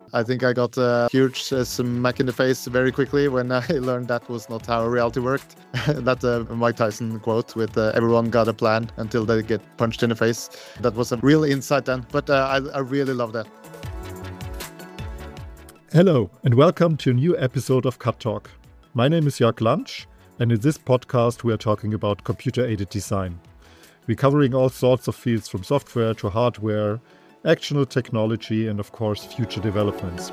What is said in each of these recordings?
I think I got a huge smack in the face very quickly when I learned that was not how reality worked. That Mike Tyson quote with everyone got a plan until they get punched in the face. That was a real insight then, but I really love that. Hello, and welcome to a new episode of Cut Talk. My name is Jörg Lansch, and in this podcast we are talking about computer-aided design. We're covering all sorts of fields from software to hardware, actionable technology, and of course, future developments.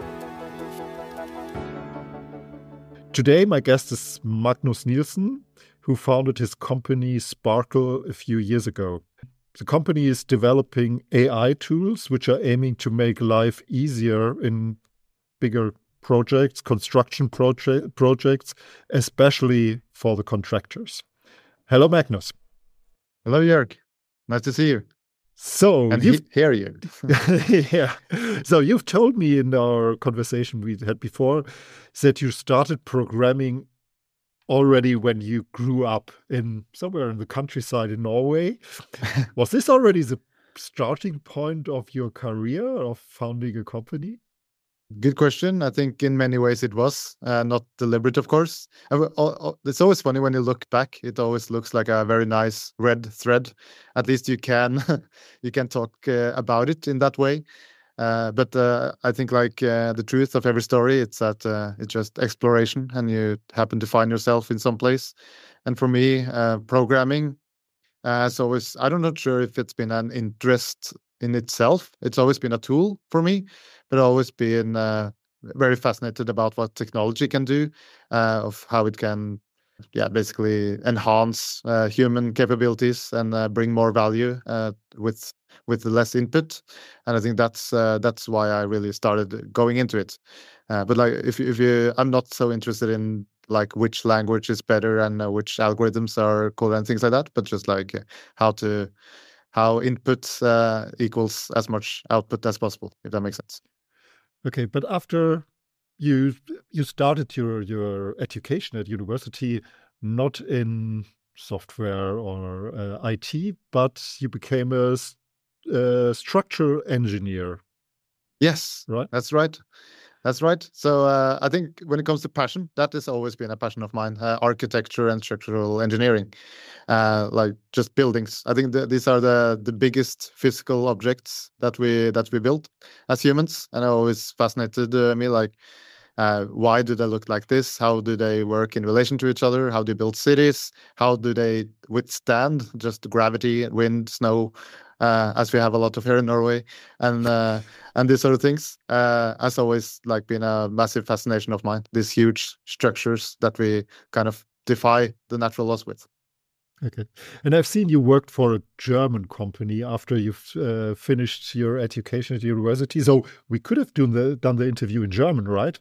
Today, my guest is Magnus Nielsen, who founded his company Sparkle a few years ago. The company is developing AI tools which are aiming to make life easier in bigger projects, construction projects, especially for the contractors. Hello, Magnus. Hello, Jörg. Nice to see you. So and hear you. Yeah. So you've told me in our conversation we had before that you started programming already when you grew up in somewhere in the countryside in Norway. Was this already the starting point of your career of founding a company? Good question. I think in many ways it was not deliberate, of course. It's always funny when you look back. It always looks like a very nice red thread. At least you can you can talk about it in that way. But I think like the truth of every story, it's that it's just exploration, and you happen to find yourself in some place. And for me, programming has always, I'm not sure if it's been an interest in itself. It's always been a tool for me, but always been very fascinated about what technology can do, of how it can, basically enhance human capabilities and bring more value with less input. And I think that's why I really started going into it. But like, if you, I'm not so interested in like which language is better and which algorithms are cool and things like that, but just like how input equals as much output as possible, if that makes sense. Okay, but after you started your education at university, not in software or IT, but you became a structural engineer. Yes, right. That's right. That's right. So I think when it comes to passion, that has always been a passion of mine, architecture and structural engineering, like just buildings. I think these are the biggest physical objects that we build as humans. And it always fascinated me, like, why do they look like this? How do they work in relation to each other? How do you build cities? How do they withstand just gravity, wind, snow, as we have a lot of here in Norway, and these sort of things? Has always like been a massive fascination of mine. These huge structures that we kind of defy the natural laws with. Okay, and I've seen you worked for a German company after you've finished your education at university. So we could have done the interview in German, right?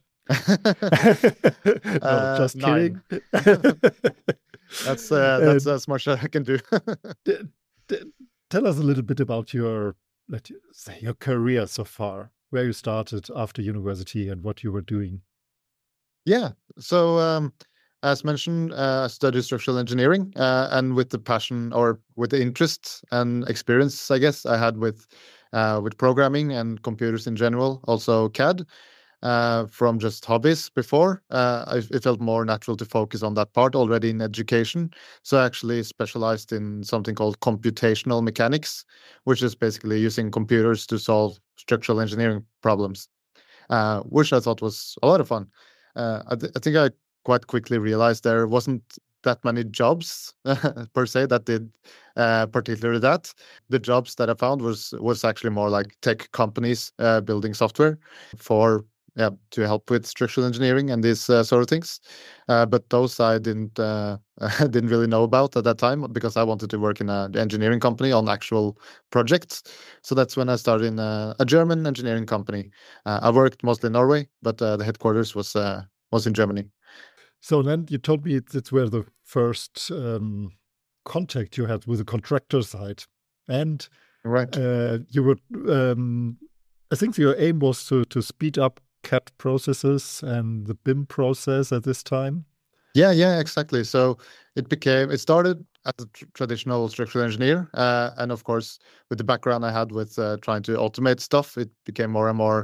No, just kidding. That's as much as I can do. Tell us a little bit about your career so far, where you started after university and what you were doing. Yeah, so as mentioned, I studied structural engineering, and with the passion or with the interest and experience, I guess, I had with programming and computers in general, also CAD. From just hobbies before, it felt more natural to focus on that part already in education. So I actually specialized in something called computational mechanics, which is basically using computers to solve structural engineering problems, which I thought was a lot of fun. I think I quite quickly realized there wasn't that many jobs per se that did particularly that. The jobs that I found was actually more like tech companies building software for to help with structural engineering and these sort of things. But those I didn't really know about at that time, because I wanted to work in an engineering company on actual projects. So that's when I started in a German engineering company. I worked mostly in Norway, but the headquarters was in Germany. So then you told me it's where the first contact you had with the contractor side, and right. You were. I think your aim was to speed up CAD processes and the BIM process at this time. Yeah, exactly. So it started as a traditional structural engineer, and of course, with the background I had with trying to automate stuff, it became more and more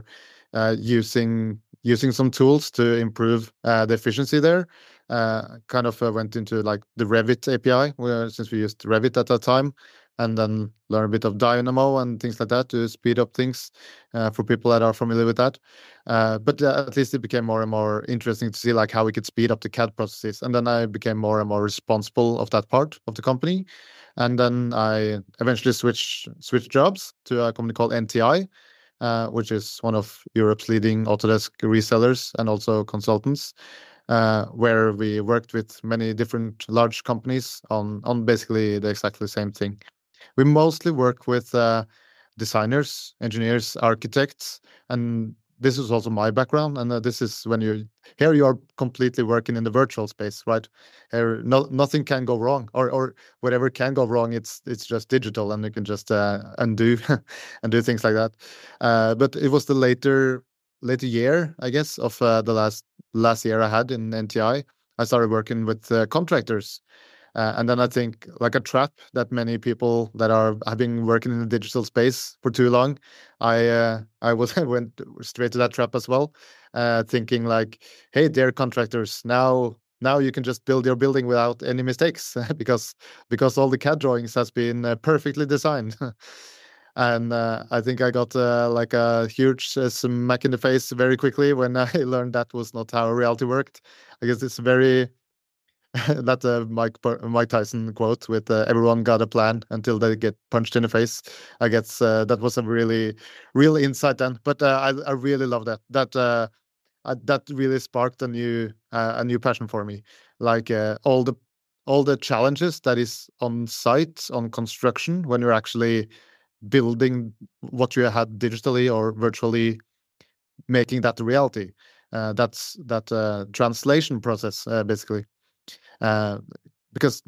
using some tools to improve the efficiency there. Kind of went into like the Revit API, since we used Revit at that time, and then learn a bit of Dynamo and things like that to speed up things for people that are familiar with that. But at least it became more and more interesting to see like how we could speed up the CAD processes. And then I became more and more responsible of that part of the company. And then I eventually switched jobs to a company called NTI, which is one of Europe's leading Autodesk resellers and also consultants, where we worked with many different large companies on basically the exactly same thing. We mostly work with designers, engineers, architects, and this is also my background. And this is when you are completely working in the virtual space, right? Here, nothing can go wrong, or whatever can go wrong, it's just digital, and you can just undo and do things like that. But it was the later year, I guess, of the last year I had in NTI. I started working with contractors. And then I think like a trap that many people that have been working in the digital space for too long, I went straight to that trap as well, thinking like, hey, dear contractors, now you can just build your building without any mistakes because all the CAD drawings has been perfectly designed. And I think I got like a huge smack in the face very quickly when I learned that was not how reality worked. I guess it's very that Mike Tyson quote with "Everyone got a plan until they get punched in the face." I guess that was a really real insight then. But I really love that. That really sparked a new passion for me. Like all the challenges that is on site on construction when you're actually building what you had digitally or virtually, making that a reality. That's that translation process basically. Because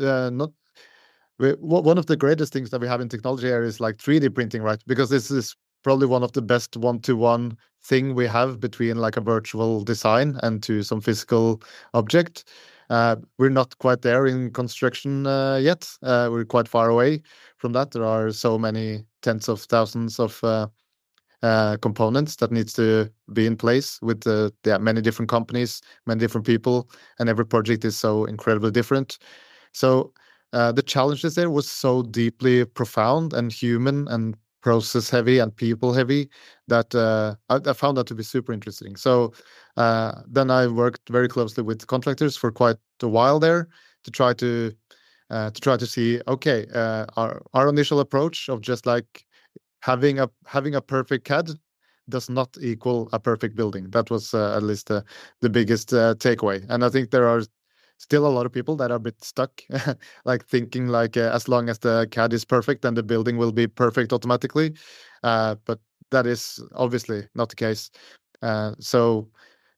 one of the greatest things that we have in technology here is like 3D printing, right? Because this is probably one of the best one-to-one thing we have between like a virtual design and to some physical object. We're not quite there in construction yet. We're quite far away from that. There are so many tens of thousands of components that needs to be in place with many different companies, many different people, and every project is so incredibly different. So the challenges there was so deeply profound and human and process heavy and people heavy that I found that to be super interesting. So then I worked very closely with contractors for quite a while there to try to see, okay, our initial approach of just like having a perfect CAD does not equal a perfect building. That was at least the biggest takeaway. And I think there are still a lot of people that are a bit stuck, like thinking like as long as the CAD is perfect, then the building will be perfect automatically. But that is obviously not the case. So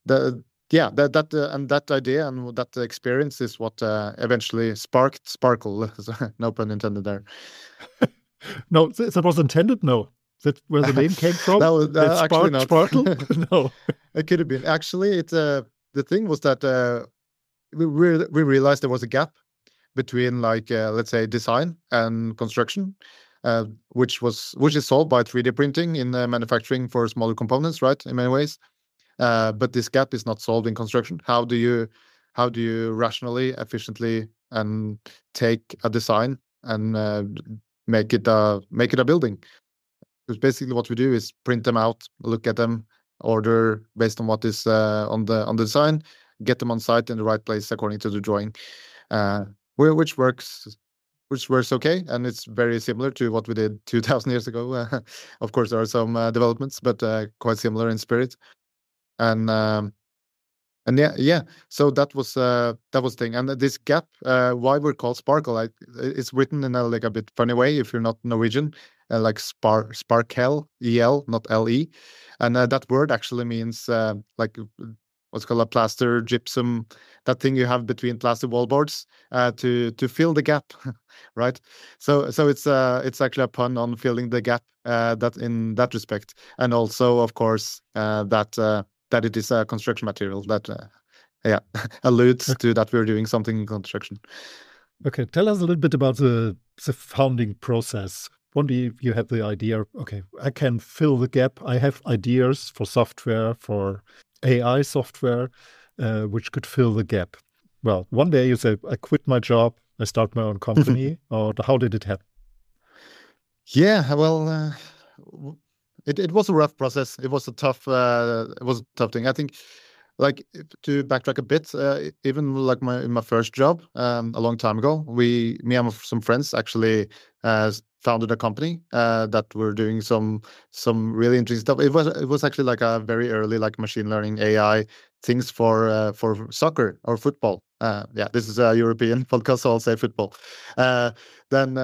that idea and that experience is what eventually sparked Sparkle. No pun intended there. No, that was intended. No, that where the name came from. That was actually not. Sparkle? No, it could have been. Actually, the thing was that we realized there was a gap between like let's say design and construction, which is solved by 3D printing in manufacturing for smaller components, right? In many ways, but this gap is not solved in construction. How do you rationally, efficiently, and take a design and make it a building? Because basically what we do is print them out, look at them, order based on what is on the design, get them on site in the right place according to the drawing, which works okay, and it's very similar to what we did 2,000 years ago. Of course, there are some developments, but quite similar in spirit. And yeah. So that was the thing. And this gap, why we're called Sparkle, it's written in a like a bit funny way if you're not Norwegian, like sparkel, el, not le, and that word actually means like what's called a plaster gypsum, that thing you have between plaster wallboards to fill the gap, right? So it's actually a pun on filling the gap that in that respect, and also of course that it is a construction material that alludes to that we're doing something in construction. Okay, tell us a little bit about the founding process. one day you had the idea, okay, I can fill the gap. I have ideas for software, for AI software, which could fill the gap. Well, one day you say, I quit my job, I start my own company, or how did it happen? Yeah, well, it was a rough process. It was a tough thing. I think, like, to backtrack a bit, even like in my first job, a long time ago, me and some friends actually founded a company that were doing some really interesting stuff. It was actually like a very early like machine learning AI things for soccer or football. Yeah, this is a European podcast, so I'll say football. Then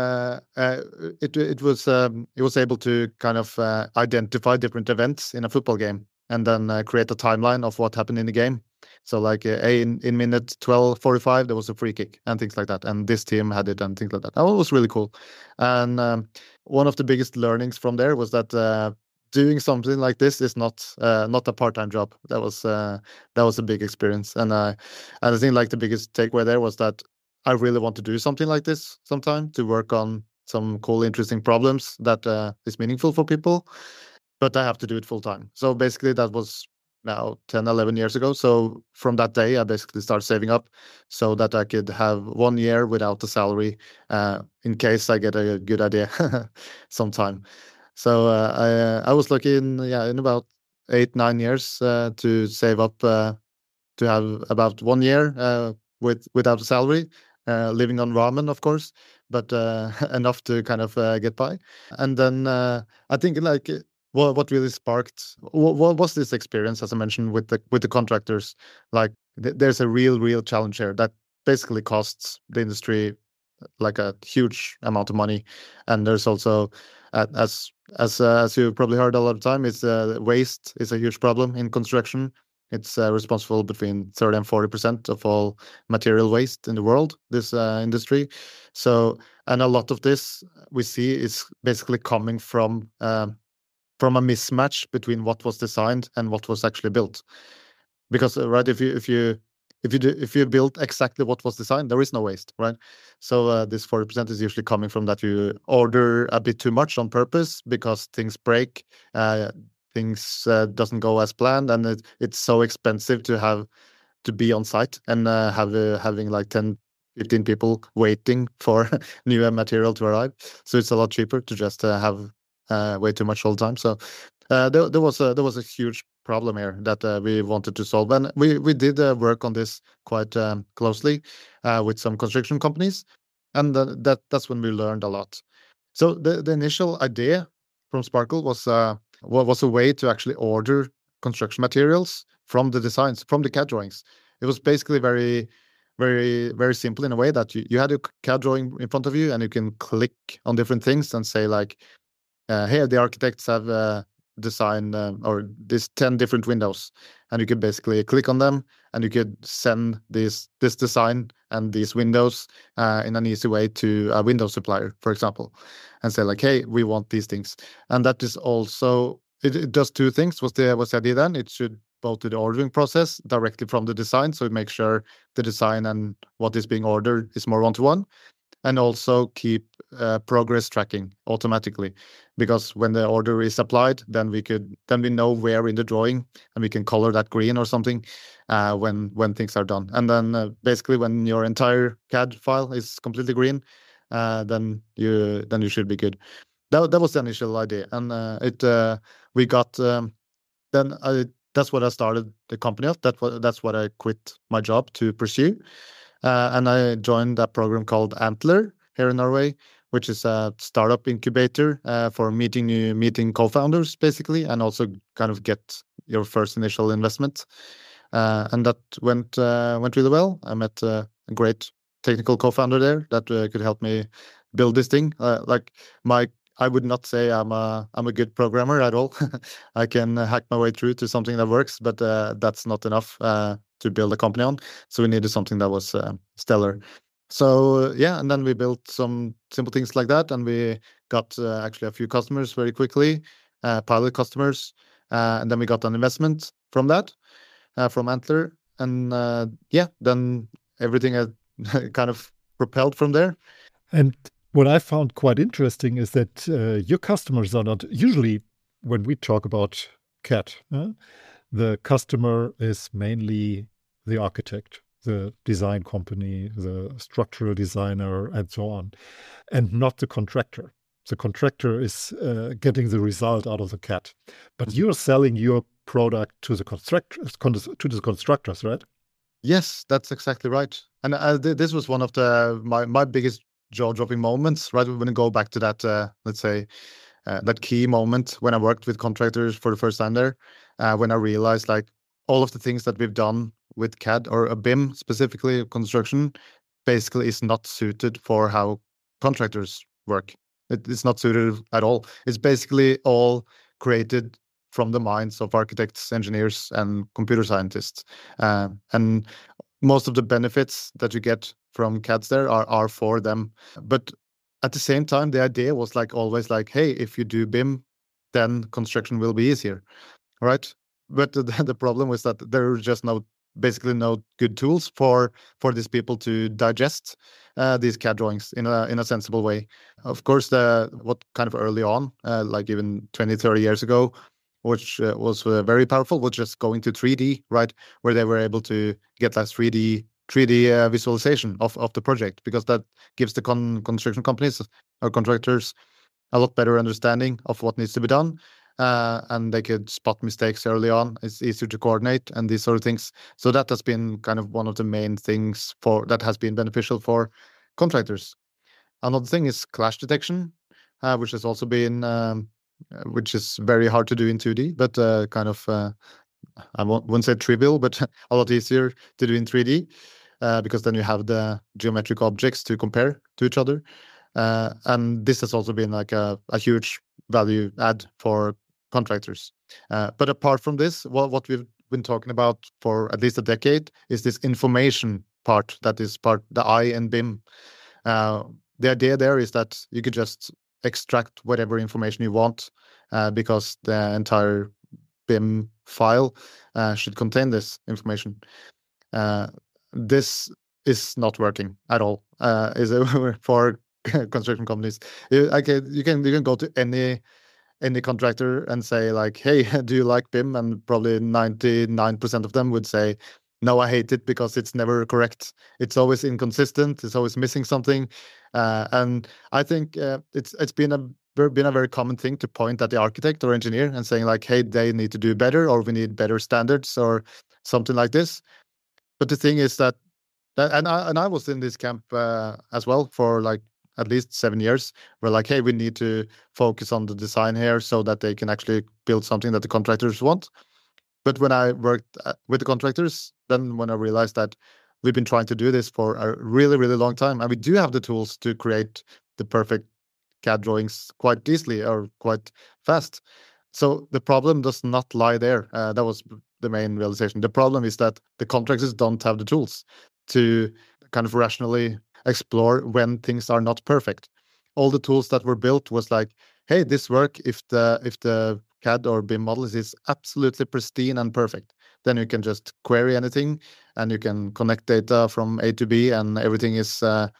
it was able to kind of identify different events in a football game and then create a timeline of what happened in the game. So like in minute 12:45 there was a free kick and things like that, and this team had it and things like that. That was really cool. And one of the biggest learnings from there was that doing something like this is not a part-time job. That was a big experience, and I think like the biggest takeaway there was that I really want to do something like this sometime, to work on some cool, interesting problems that is meaningful for people, but I have to do it full time. So basically that was now 10, 11 years ago. So from that day, I basically started saving up so that I could have 1 year without a salary in case I get a good idea sometime. So I was lucky in about 8, 9 years to save up to have about 1 year without a salary, living on ramen, of course, but enough to kind of get by. And then I think like what really sparked what was this experience, as I mentioned, with the contractors. Like there's a real challenge here that basically costs the industry like a huge amount of money, and there's also as you probably heard a lot of time, it's waste is a huge problem in construction. It's responsible between 30 and 40% of all material waste in the world, this industry. So, and a lot of this we see is basically coming from a mismatch between what was designed and what was actually built. Because right, if you build exactly what was designed, there is no waste, right? So this 40% is usually coming from that you order a bit too much on purpose because things break, things doesn't go as planned, and it's so expensive to be on site and having like 10, 15 people waiting for new material to arrive. So it's a lot cheaper to just have way too much all the time. So there was a huge problem here that we wanted to solve, and we did work on this quite closely with some construction companies, and that's when we learned a lot. So the initial idea from Sparkle was a way to actually order construction materials from the designs, from the CAD drawings. It was basically very simple in a way that you had a CAD drawing in front of you and you can click on different things and say like, here the architects have designed or these 10 different windows, and you could basically click on them and you could send this design and these windows in an easy way to a window supplier, for example, and say like, hey, we want these things. And that is also it does two things. Was the idea then? It should both do the ordering process directly from the design, so it makes sure the design and what is being ordered is more one-to-one, and also keep progress tracking automatically, because when the order is applied, then we know where in the drawing, and we can color that green or something when things are done. And then basically when your entire CAD file is completely green, then you should be good. That was the initial idea, and we got then that's what I started the company of. That's what I quit my job to pursue. And I joined a program called Antler here in Norway, which is a startup incubator for meeting co-founders, basically, and also kind of get your first initial investment. And that went really well. I met a great technical co-founder there that could help me build this thing. I would not say I'm a good programmer at all. I can hack my way through to something that works, but that's not enough to build a company on. So we needed something that was stellar. So yeah, and then we built some simple things like that, and we got actually a few customers very quickly, pilot customers, and then we got an investment from that, from Antler, and yeah, then everything had kind of propelled from there. And What I found quite interesting is that your customers are not usually, when we talk about CAD, the customer is mainly the architect, the design company, the structural designer, and so on, and not the contractor. The contractor is getting the result out of the CAD, but you're selling your product to the constructors, right? Yes, that's exactly right. And this was one of my biggest jaw-dropping moments, right? When I go back to that, let's say, that key moment when I worked with contractors for the first time there, when I realized like all of the things that we've done with CAD or a BIM specifically construction basically is not suited for how contractors work. It's not suited at all. It's basically all created from the minds of architects, engineers, and computer scientists. And most of the benefits that you get from CADs there are for them. But at the same time, the idea was like always like, hey, if you do BIM, then construction will be easier, right? But the problem was that there are just basically no good tools for these people to digest these CAD drawings in a sensible way. Of course, what kind of early on, like even 20, 30 years ago, which was very powerful, was just going to 3D, right? Where they were able to get that 3D visualization of the project, because that gives the construction companies or contractors a lot better understanding of what needs to be done. And they could spot mistakes early on. It's easier to coordinate and these sort of things. So that has been kind of one of the main things that has been beneficial for contractors. Another thing is clash detection, which has also been which is very hard to do in 2D, but kind of I won't say trivial, but a lot easier to do in 3D, because then you have the geometric objects to compare to each other. And this has also been like a huge value add for contractors. But apart from this, what we've been talking about for at least a decade is this information part that is the I in BIM. The idea there is that you could just extract whatever information you want, because the entire BIM file should contain this information. This is not working at all. Is for construction companies. You can go to any contractor and say like, hey, do you like BIM? And probably 99% of them would say, no, I hate it because it's never correct. It's always inconsistent. It's always missing something. And I think it's been a very common thing to point at the architect or engineer and saying like, hey, they need to do better, or we need better standards or something like this. But the thing is that and I was in this camp as well for like at least 7 years. We're like, hey, we need to focus on the design here so that they can actually build something that the contractors want. But when I worked with the contractors, then when I realized that we've been trying to do this for a really, really long time, and we do have the tools to create the perfect CAD drawings quite easily or quite fast. So the problem does not lie there. That was the main realization. The problem is that the contractors don't have the tools to kind of rationally explore when things are not perfect. All the tools that were built was like, hey, this work if the CAD or BIM model is absolutely pristine and perfect. Then you can just query anything and you can connect data from A to B and everything is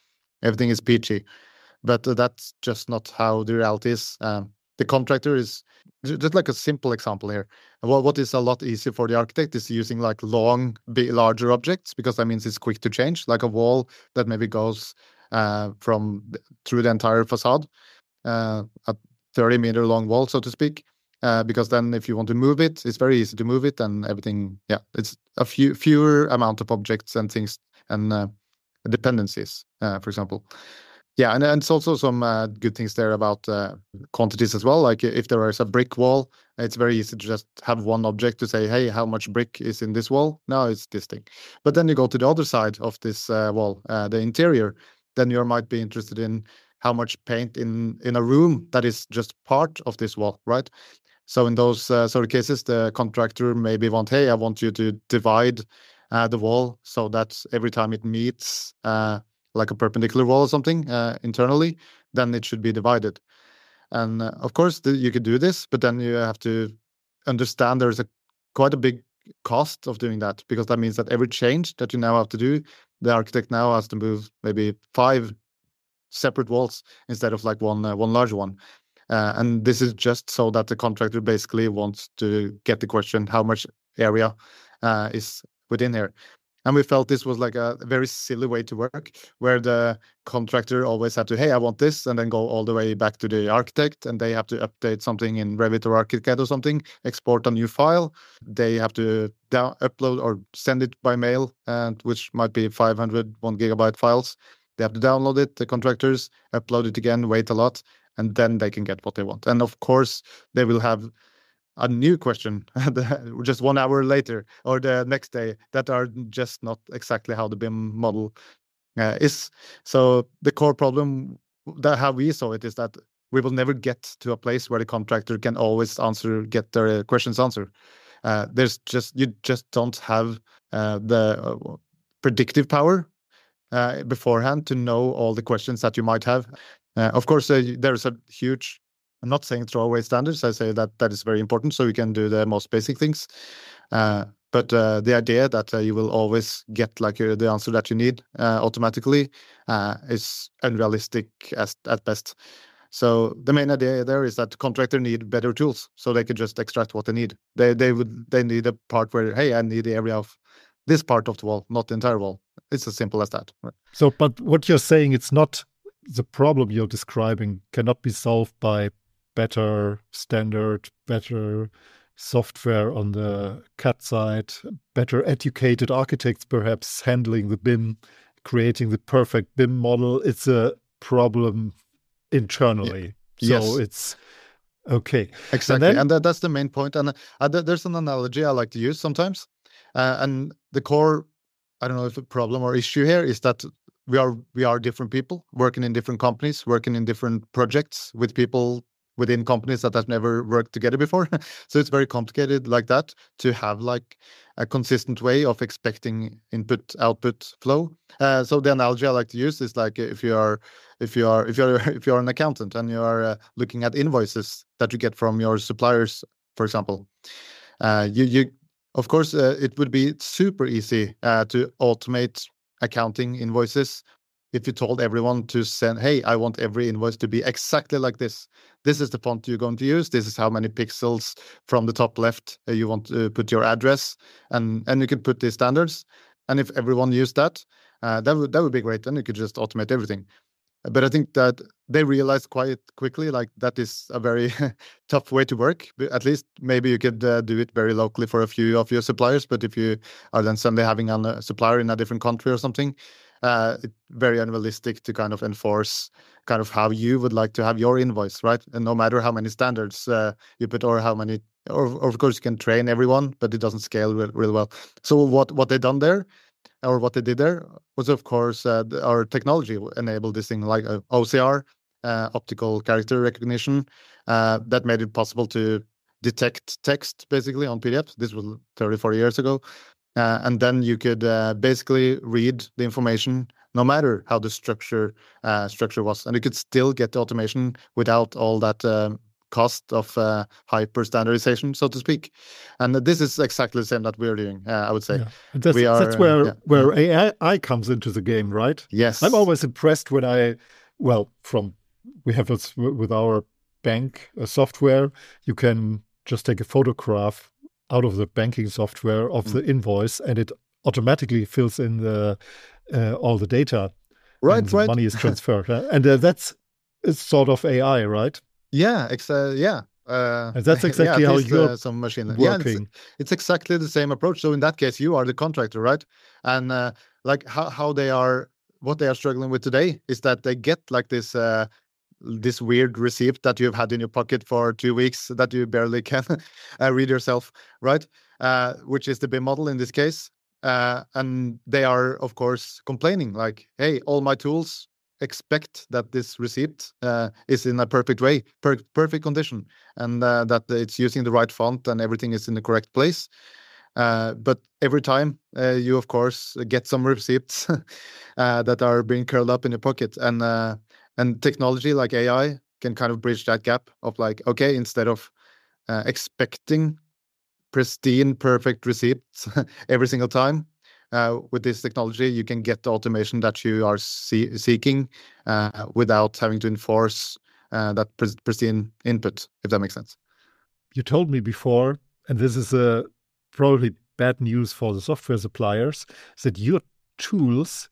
peachy. But that's just not how the reality is. The contractor is just like a simple example here. What is a lot easier for the architect is using like larger objects, because that means it's quick to change, like a wall that maybe goes through the entire facade, a 30-meter long wall, so to speak. Because then if you want to move it, it's very easy to move it and everything. Yeah, it's a fewer amount of objects and things and dependencies, for example. Yeah, and it's also some good things there about quantities as well. Like if there is a brick wall, it's very easy to just have one object to say, hey, how much brick is in this wall? No, it's this thing. But then you go to the other side of this wall, the interior, then you might be interested in how much paint in a room that is just part of this wall, right? So in those sort of cases, the contractor maybe hey, I want you to divide the wall so that every time it meets like a perpendicular wall or something internally, then it should be divided. And of course, you could do this, but then you have to understand there's quite a big cost of doing that, because that means that every change that you now have to do, the architect now has to move maybe 5 separate walls instead of like one large one. And this is just so that the contractor basically wants to get the question, how much area is within here. And we felt this was like a very silly way to work, where the contractor always had to, hey, I want this, and then go all the way back to the architect, and they have to update something in Revit or ArchiCAD or something, export a new file. They have to upload or send it by mail, and which might be 500 1 gigabyte files. They have to download it, the contractors, upload it again, wait a lot, and then they can get what they want. And of course, they will have a new question just 1 hour later or the next day that are just not exactly how the BIM model is. So the core problem, that how we saw it, is that we will never get to a place where the contractor can always get their questions answered. You just don't have the predictive power beforehand to know all the questions that you might have. Of course, there's a huge, I'm not saying throw away standards. I say that is very important, so you can do the most basic things. But the idea that you will always get like the answer that you need automatically is unrealistic at best. So the main idea there is that the contractor need better tools, so they could just extract what they need. They need a part where, hey, I need the area of this part of the wall, not the entire wall. It's as simple as that. So, but what you're saying, it's not the problem you're describing cannot be solved by better standard, better software on the CAD side, better educated architects perhaps handling the BIM, creating the perfect BIM model. It's a problem internally. Yeah. So it's okay. Exactly. And that's the main point. And there's an analogy I like to use sometimes. And the core, I don't know if a problem or issue here is that we are different people working in different companies, working in different projects with people within companies that have never worked together before. So it's very complicated like that to have like a consistent way of expecting input output flow. So the analogy I like to use is like if you're an accountant and you are looking at invoices that you get from your suppliers, for example, you of course it would be super easy to automate accounting invoices if you told everyone to send, hey, I want every invoice to be exactly like this. This is the font you're going to use. This is how many pixels from the top left you want to put your address, and you can put these standards. And if everyone used that, that would be great. Then you could just automate everything. But I think that they realized quite quickly, like that is a very tough way to work. But at least maybe you could do it very locally for a few of your suppliers. But if you are then suddenly having a supplier in a different country or something, it's very unrealistic to kind of enforce kind of how you would like to have your invoice, right? And no matter how many standards you put or how many, or of course you can train everyone, but it doesn't scale really well. So what they done there, or what they did there, was of course our technology enabled this thing like OCR, optical character recognition, that made it possible to detect text basically on PDF. This was 34 years ago. And then you could basically read the information no matter how the structure was. And you could still get the automation without all that cost of hyper standardization, so to speak. And this is exactly the same that we're doing, I would say. Yeah. That's where AI comes into the game, right? Yes. I'm always impressed when we have with our bank software, you can just take a photograph out of the banking software of the invoice, and it automatically fills in all the data. Right. Money is transferred, and it's sort of AI, right? Yeah. And that's exactly how you're some machine working. Yeah, it's exactly the same approach. So in that case, you are the contractor, right? And like what they are struggling with today is that they get like this weird receipt that you've had in your pocket for 2 weeks that you barely can read yourself, right? Which is the BIM model in this case. And they are, of course, complaining like, hey, all my tools expect that this receipt is in a perfect way, perfect condition, and that it's using the right font and everything is in the correct place. But every time you, of course, get some receipts that are being curled up in your pocket. And technology like AI can kind of bridge that gap of like, okay, instead of expecting pristine, perfect receipts every single time, with this technology, you can get the automation that you are seeking without having to enforce that pristine input, if that makes sense. You told me before, and this is probably bad news for the software suppliers, that your tools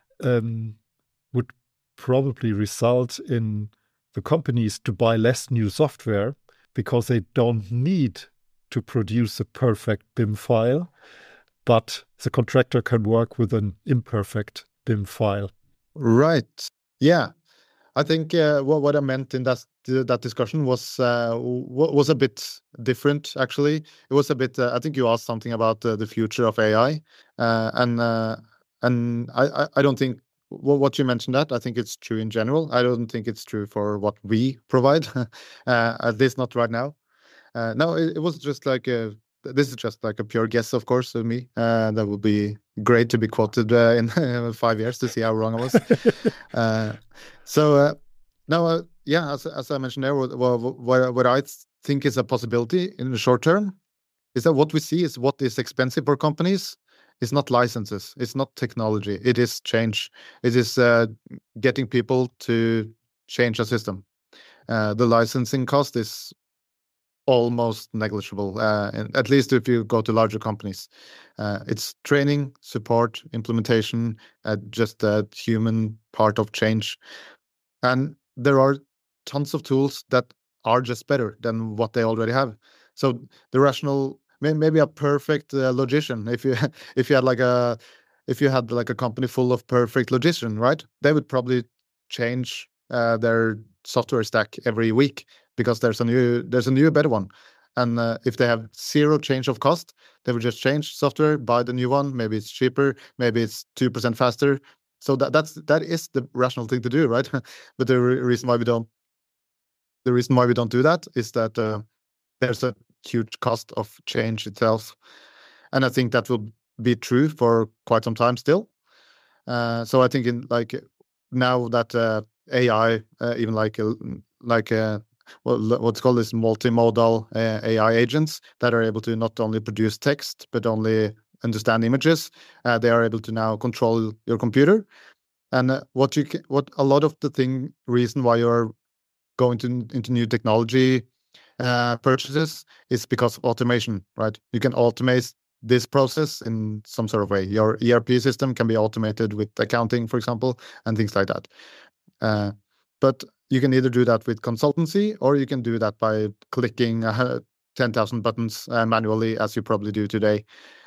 would probably result in the companies to buy less new software because they don't need to produce a perfect BIM file, but the contractor can work with an imperfect BIM file. Right. Yeah. I think what I meant in that discussion was a bit different, actually. It was a bit. I think you asked something about the future of AI, and I don't think what you mentioned that. I think it's true in general. I don't think it's true for what we provide, at least not right now. No, it was just like this is just like a pure guess, of course, of me. That would be great to be quoted in 5 years to see how wrong I was. Now, yeah, as I mentioned there, what I think is a possibility in the short term is that what we see is what is expensive for companies is not licenses, it's not technology, it is change. It is getting people to change a system. The licensing cost is almost negligible, at least if you go to larger companies. It's training, support, implementation, just a human part of change. And there are tons of tools that are just better than what they already have. So the rational, maybe a perfect logician, if you if you had like a company full of perfect logician, right? They would probably change their software stack every week because there's a new better one. And if they have zero change of cost, they would just change software, buy the new one. Maybe it's cheaper, maybe it's 2% faster. So that is the rational thing to do, right? But the reason why we don't do that is that there's a huge cost of change itself, and I think that will be true for quite some time still. So I think in like now that AI, even what's called this multimodal AI agents that are able to not only produce text but only understand images, they are able to now control your computer. And what a lot of the reason why you're going into new technology purchases is because of automation, right? You can automate this process in some sort of way. Your ERP system can be automated with accounting, for example, and things like that. But you can either do that with consultancy, or you can do that by clicking 10,000 buttons manually, as you probably do today.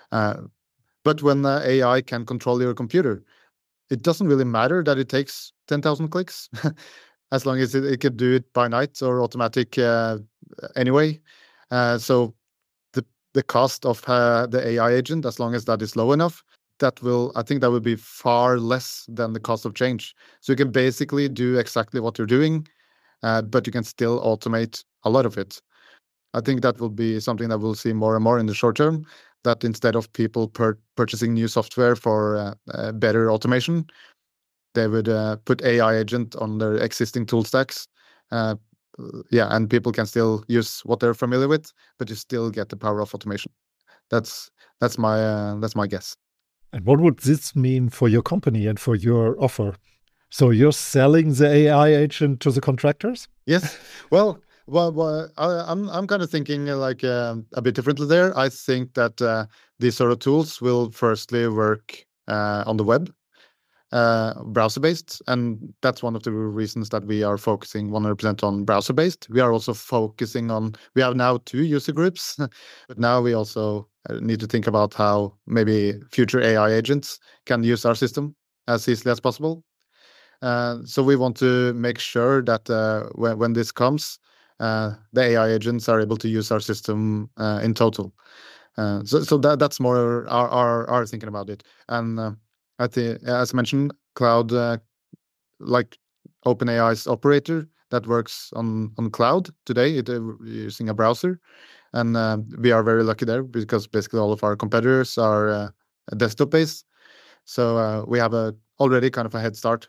But when AI can control your computer, it doesn't really matter that it takes 10,000 clicks, as long as it can do it by night or automatic anyway. So the cost of the AI agent, as long as that is low enough, I think that will be far less than the cost of change. So you can basically do exactly what you're doing, but you can still automate a lot of it. I think that will be something that we'll see more and more in the short term, that instead of people purchasing new software for better automation, they would put AI agent on their existing tool stacks. And people can still use what they're familiar with, but you still get the power of automation. That's my guess. And what would this mean for your company and for your offer? So you're selling the AI agent to the contractors? Yes. Well, I'm kind of thinking like a bit differently there. I think that these sort of tools will firstly work on the web, browser-based, and that's one of the reasons that we are focusing 100% on browser-based. We are also focusing on, we have now 2 user groups, but now we also need to think about how maybe future AI agents can use our system as easily as possible. So we want to make sure that when this comes, the AI agents are able to use our system in total. So that's more our thinking about it. And I think, as mentioned, cloud, like OpenAI's operator that works on cloud today, using a browser. And we are very lucky there because basically all of our competitors are desktop-based. So we have already kind of a head start.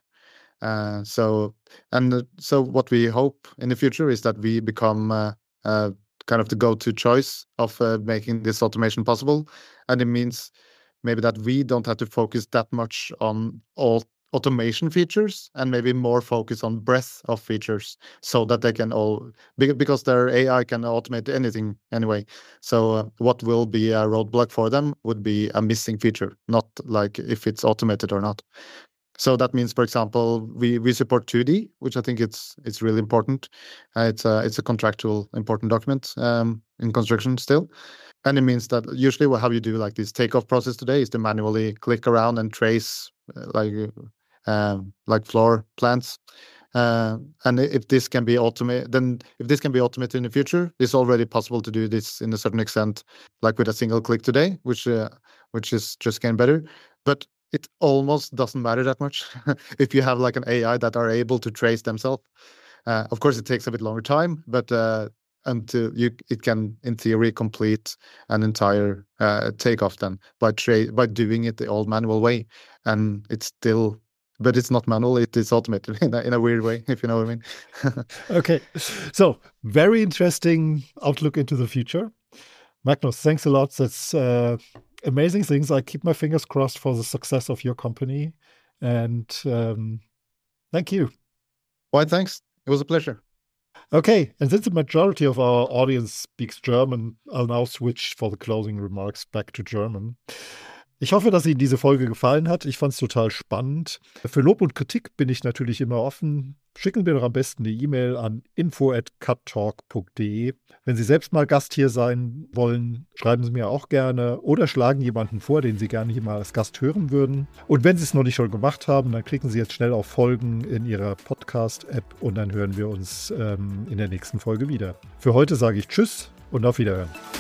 So what we hope in the future is that we become kind of the go-to choice of making this automation possible. And it means maybe that we don't have to focus that much on all automation features and maybe more focus on breadth of features so that they can all, because their AI can automate anything anyway. So what will be a roadblock for them would be a missing feature, not like if it's automated or not. So that means, for example, we support 2D, which I think it's really important. It's a contractual important document in construction still. And it means that usually how you do like this takeoff process today is to manually click around and trace like floor plans. And if this can be automated, then if this can be automated in the future, it's already possible to do this in a certain extent, like with a single click today, which is just getting better. But it almost doesn't matter that much if you have like an AI that are able to trace themselves. Of course, it takes a bit longer time, but until it can, in theory, complete an entire takeoff then by doing it the old manual way, and it's still. But it's not manual, it is automated in a weird way, if you know what I mean. Okay. So, very interesting outlook into the future. Magnus, thanks a lot. That's amazing things. I keep my fingers crossed for the success of your company. And thank you. Why, thanks. It was a pleasure. Okay. And since the majority of our audience speaks German, I'll now switch for the closing remarks back to German. Ich hoffe, dass Ihnen diese Folge gefallen hat. Ich fand es total spannend. Für Lob und Kritik bin ich natürlich immer offen. Schicken Sie mir doch am besten eine E-Mail an info@cuttalk.de. Wenn Sie selbst mal Gast hier sein wollen, schreiben Sie mir auch gerne oder schlagen jemanden vor, den Sie gerne hier mal als Gast hören würden. Und wenn Sie es noch nicht schon gemacht haben, dann klicken Sie jetzt schnell auf Folgen in Ihrer Podcast-App und dann hören wir uns in der nächsten Folge wieder. Für heute sage ich Tschüss und auf Wiederhören.